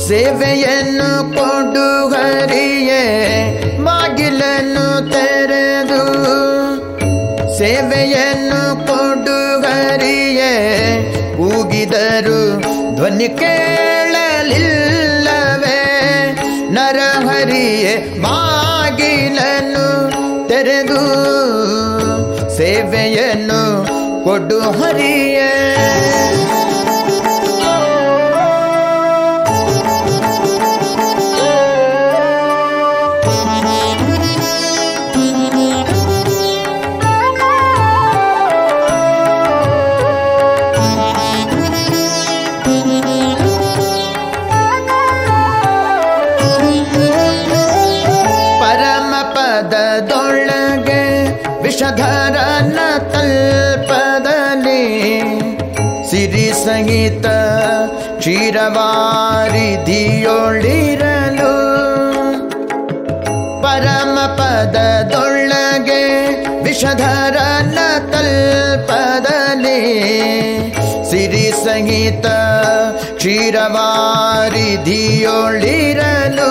ಸೇವೆಯನ್ನು ಕೊಡು ಹರಿಯೇ ಬಾಗಿಲನ್ನು ತೆರೆದು ಸೇವೆಯನ್ನು ಕೊಡು ಹರಿಯೇ ಕೂಗಿದರು ಧ್ವನಿ ಕೇಳಲಿಲ್ಲವೇ ನರಹರಿಯೇ ಬಾಗಿಲನ್ನು ತೆರೆದು ಸೇವೆಯನ್ನು ಕೊಡು ಹರಿಯೇ ಪದದೊಳಗೆ ವಿಷಧರನ ತಲ್ಪದಲ್ಲಿ ಸಿರಿ ಸಂಗೀತ ಕ್ಷೀರವಾರಿಧಿಯೊಳಿರಲು ಪರಮ ಪದದೊಳಗೆ ವಿಷಧರನ ತಲ್ಪದಲ್ಲಿ ಸಿರಿ ಸಂಗೀತ ಕ್ಷೀರವಾರಿಧಿಯೊಳಿರಲು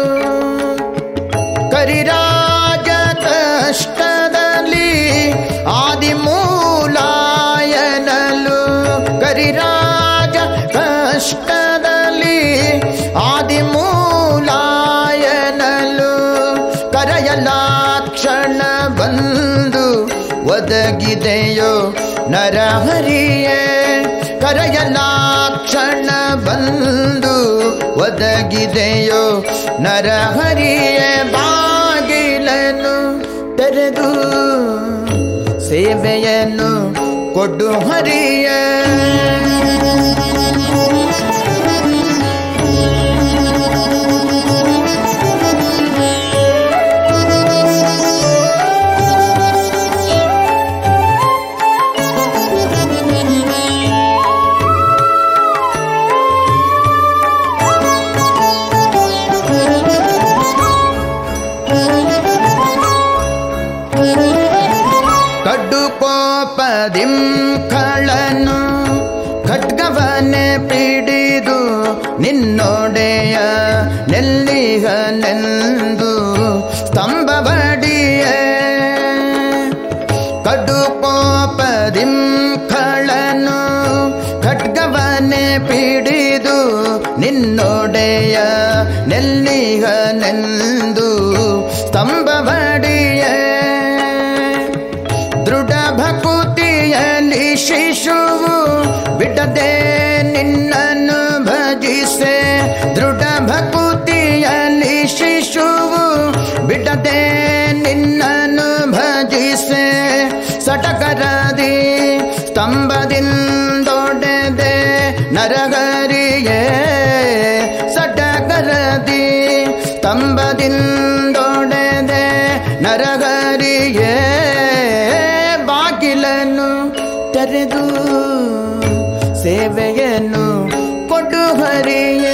ಕರಿರಾಜ ಕಷ್ಟದಲ್ಲಿ ಆದಿಮೂಲಾಯನಲು ಕರಿರಾಜ ಕಷ್ಟದಲ್ಲಿ ಆದಿಮೂಲಾಯನಲು ಕರೆಯಲಾಕ್ಷಣ ಬಂದು ಒದಗಿದೆಯೋ ನರಹರಿಯೇ ಕರೆಯಲಾಕ್ಷಣ ಬಂದು ಒದಗಿದೆಯೋ ನರಹರಿಯೇ ಬಾಗಿಲನ್ನು ತೆರೆದು ಸೇವೆಯನ್ನು ಕೊಡು ಹರಿಯೇ ಕಡುಕೋಪದಿಂಕಳನು ಖಡ್ಗವನ್ನೇ ಪಿಡಿದು ನಿನ್ನೊಡೆಯ ನೆಲ್ಲಿಗನೆಂದು ಸ್ತಂಭವಡಿಯೇ ಕಡುಕೋಪದಿಂಕಳನು ಖಡ್ಗವನ್ನೇ ಪಿಡಿದು ನಿನ್ನೊಡೆಯ ನೆಲ್ಲಿಗನೆಂದು ಸ್ತಂಭವಡಿಯೇ ದೃಢ ಭಕುತಿಯಲ್ಲಿ ಶಿಶುವು ಬಿಡದೆ ನಿನ್ನನ್ನು ಭಜಿಸೆ ದೃಢ ಭಕುತಿಯಲ್ಲಿ ಶಿಶುವು ಬಿಡದೆ ನಿನ್ನನ್ನು ಭಜಿಸೆ ಸಟಕರದಿ ಸ್ತಂಭದಿಂದೊಡೆದೆ ನರಹರಿಯೇ ಸಟಕರದಿ ಸ್ತಂಭದಿಂದೊಡೆದೆ ನರಹರಿಯೇ ಬಾಗಿಲನ್ನು ತೆರೆದು ಸೇವೆಯನ್ನು ಕೊಡು ಹರಿಯೇ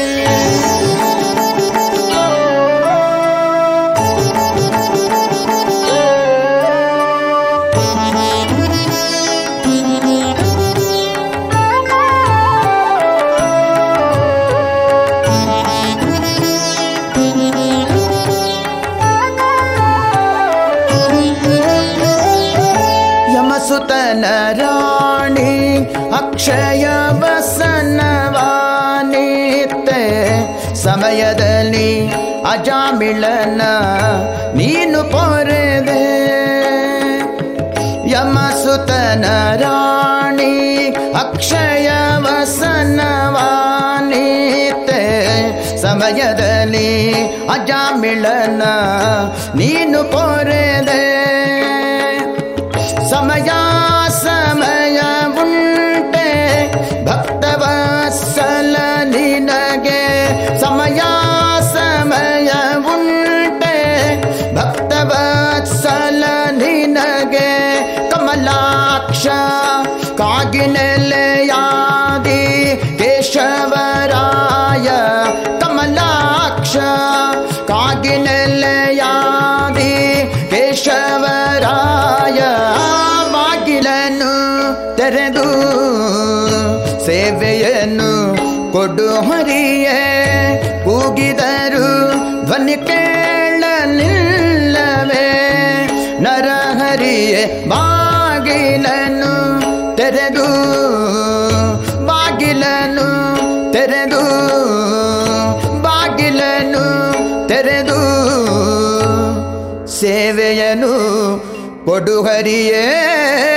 ಯಮಸುತನ ರಾಣಿ ಅಕ್ಷಯ ವಸನವಾನಿತ್ತೆ ಸಮಯದಲ್ಲಿ ಅಜಾಮಿಳನ ನೀನು ಪೊರೆದೆ ಯಮಸುತನ ರಾಣಿ ಅಕ್ಷಯ ವಸನವಾನಿತ್ತೆ ಸಮಯದಲ್ಲಿ ಅಜಾಮಿಳನ ನೀನು ಪೊರೆದೆ ಸಮಯ ಸಮಯ ಉಂಟೆ ಭಕ್ತವತ್ಸಲ ನಿನಗೆ ಸಮಯ ಸಮಯ ಉಂಟೆ ಭಕ್ತವತ್ಸಲ ನಿನಗೆ ಕಮಲಾಕ್ಷ ಕಾಗಿನೆಲೆಯಾದಿ ಕೇಶವರಾಯ ಕಮಲಾಕ್ಷ ಕಾಗಿನೆಲೆಯಾದಿ ಕೇಶವರಾಯ ಬಾಗಿಲನ್ನು ತೆರೆದು ಸೇವೆಯನ್ನು ಕೊಡು ಹರಿಯೇ ಕೂಗಿದರು ಧ್ವನಿ ಕೇಳಲಿಲ್ಲವೇ ನರಹರಿಯೇ ಬಾಗಿಲನು ತೆರೆದು ಬಾಗಿಲನು ತೆರೆದು ಬಾಗಿಲನು ತೆರೆದು ಸೇವೆಯನು ಕೊಡು ಹರಿಯೇ